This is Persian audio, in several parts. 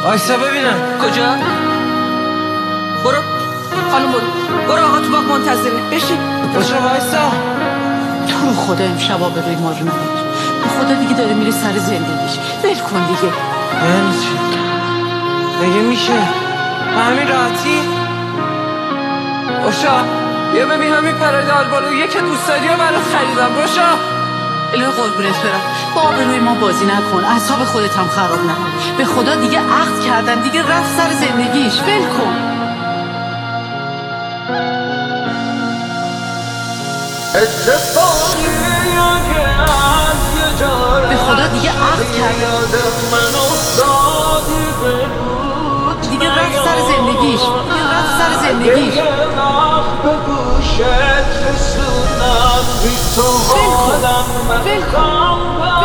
وایسا ببینم. کجا؟ برو خانم برو آقا تو باغ منتظره. بشین باشو وایسا. تو رو خدا امشب به روی ما رو نبر. به خدا دیگه داره میره سر زندگیش. ول کن دیگه. یعنی چی؟ مگه میشه؟ به همین راحتی؟ باشا بیا ببین همین پرده آلبالویه که دوست داری و برات خریدم. باشا الهی قربونت برم. با آبروی ما بازی نکن. اعصاب خودت هم خراب نکن. به خدا دیگه عقد کردن، دیگه رفت سر زندگیش. ول کن. به خدا دیگه عقد کردن، دیگه رفت سر زندگیش. دیگه رفت سر زندگیش. ول کن.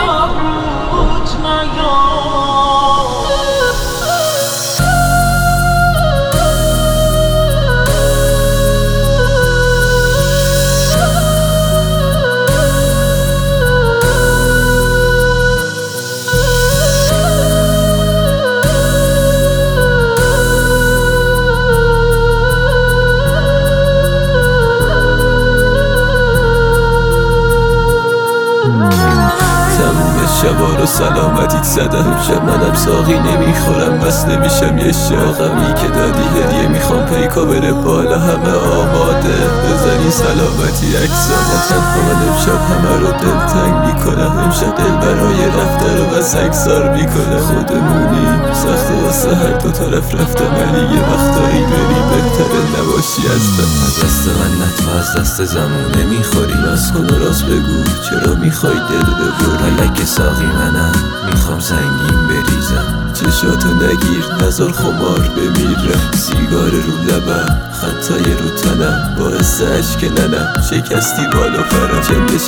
شبا رو سلامتیت زدم. شب منم ساقی نمیخورم، بس نمیشم یه شاقمی که دادی هدیه میخوام پیکا بره بالا همه آماده بزنی سلامتی اکسانه. تنها من امشب همه رو دلتنگ میکنم. امشب دل برای رفته رو بس اکسار میکنه. خودمونی سخت واسه هر دو طرف رفتم، ولی یه وقتایی بری بهتره نباشی هستم. از دست من نتو از دست زمون نمیخوری. بس کن و راست بگو چرا میخوای دل ببری. حلک ساقی منم میخوام سنگین بریزم. چشاتو نگیر نزار خمار بمیرم. سیگار رو لبم خطای رو تنم باعث عشق ننم. شکستی بالا فرم چندشت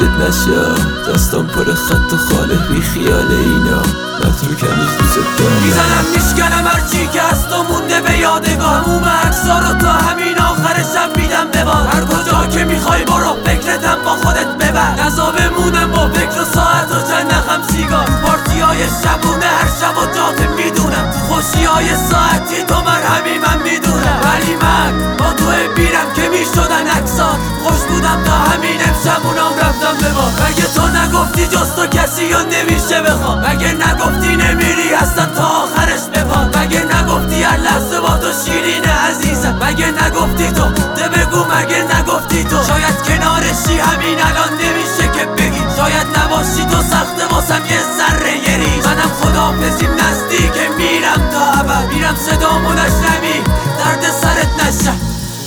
نشه دستم پر خط و خاله بی خیال اینا. متروکم از دوست دارم. میزنم میشکنم هرچی که از تو مونده به یادگاه. هموم اکسا رو تا همین آخر شب میدم ببار. هر کجا که میخوای برو فکرتم با خودت ببر. نزا بمونم با فکر و ساعت و چند نخم سیگار. پارتیای شبونه هر شب و جات میدونم. خوشیای ساعتی تو مرهمی من میدونم. ولی من با تو بیرم که میشدن اکسات. خوش بودم تا همین امشب اونام رفتم ببار. مگه تو نگفتی جز تو کسی یا نمیشه بخوام. مگه نگفتی نمیری اصلا تا آخرش بپاد. مگه نگفتی هر لحظه با تو شیرینه عزیزم. مگه نگفتی تو ده بگو مگه نگفتی تو. شاید کنارشی همین الان نمیشه که بگی. شاید نباشی تو سخته واسم یه ذره یه ریز. منم خداحافظیم نزدیکه میرم تا ابد. میرم صدامو نشنوی درد سرت نشم.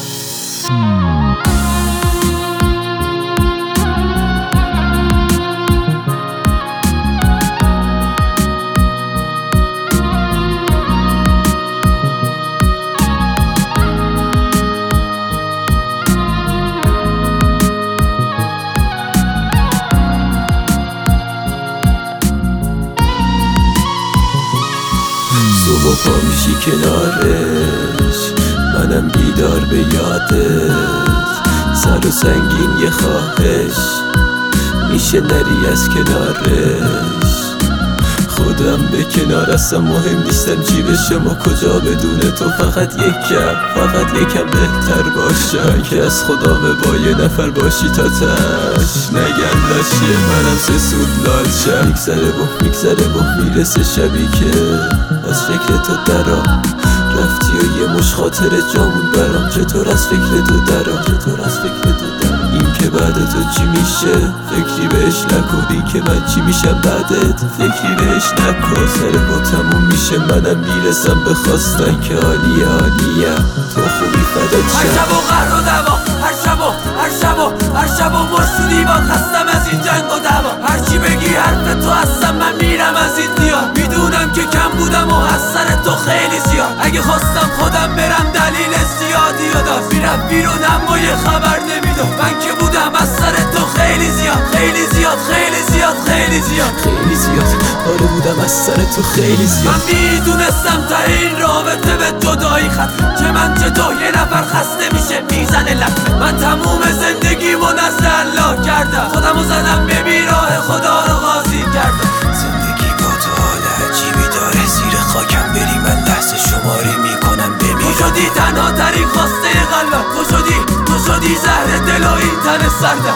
صبح پا میشی کنارش منم بیدار به یادت. سر و سنگین یه خواهش میشه نری از کنارش. خودم به کنار هستم مهم نیستم چی بشه ما کجا بدون تو. فقط یکم بهتر باشم که از خدا با یه نفر باشی تا تش. نگم لاشیه منم سه سود لال شم. میگذره و میرسه شبی که از فکر تو درام رفتی و یه مش خاطر جامون برام. چطور از فکر تو درام این که بعد تو چی میشه فکری بهش نکن. این که من چی میشم بعدت فکری بهش نکن. سر با تموم میشه منم میرسم به خواستن که عالیه تو خوبی فدات شم. هر شب و قهر و دوا هر شب و مرسودی باد. خستم از این جنگ و دوا. هرچی بگی حرف تو هستم من میرم از این دیار. میدونم که کم بودم و از سر تو خیلی زیاد. اگه خواستم خودم برم دلیل زیادی و داشت. میرم بیرونم و یه خبر نمیدم. من که بودم از سر تو خیلی زیاد آره بودم از سر تو خیلی زیاد. من میدونستم تا این رابطه به جدایی ختم. که من چه تو یه نفر خسته میشه میزنه لطمه. من تموم زندگیمو نزد الله کردم. خودمو زدم به بیراه خدا رو قاضی کردم. زندگی با تو حال عجیبی داره. زیر خاکم بری من دست شدی تنها ترین خواسته قلبم، تو شدی زهر دل و این تن سردم.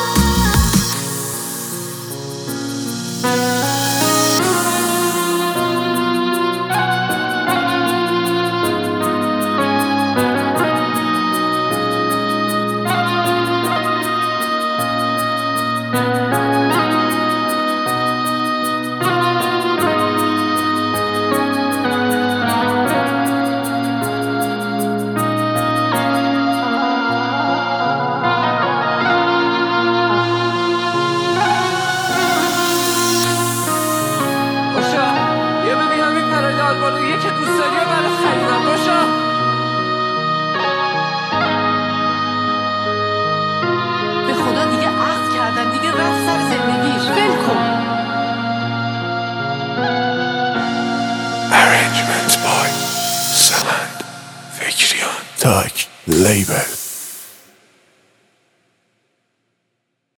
بالاییه که دوست داری برای خریدم روشا. به خدا دیگه عقد کردن، دیگه رفت سر زندگیش، ول کن. Arrangement by Saland Fikriyan Dark Label.